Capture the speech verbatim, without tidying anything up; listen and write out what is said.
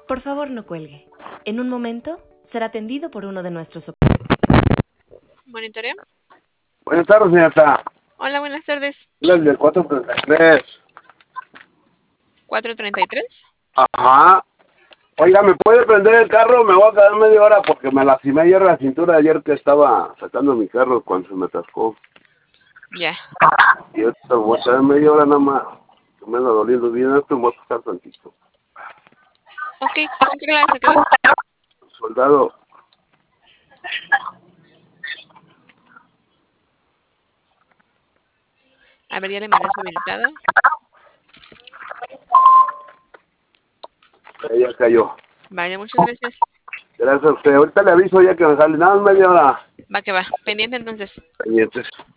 Por favor, no cuelgue. En un momento será atendido por uno de nuestros... ¿Monitoreo? Buenas tardes, señorita. Hola, buenas tardes. El del cuatro treinta y tres. ¿cuatro treinta y tres? Ajá. Oiga, ¿me puede prender el carro? Me voy a quedar media hora porque me lastimé ayer la cintura ayer que estaba sacando mi carro cuando se me atascó. Ya. Y ahorita voy a quedar media hora nada más. Me anda doliendo bien esto y voy a pasar tantito. Ok, ¿con qué clase quedó? Soldado. A ver, ya le mandé su habilitado. Ahí ya cayó. Vale, muchas gracias. Gracias a usted. Ahorita le aviso ya que me sale nada más media hora. Va que va. Pendiente entonces. Pendientes.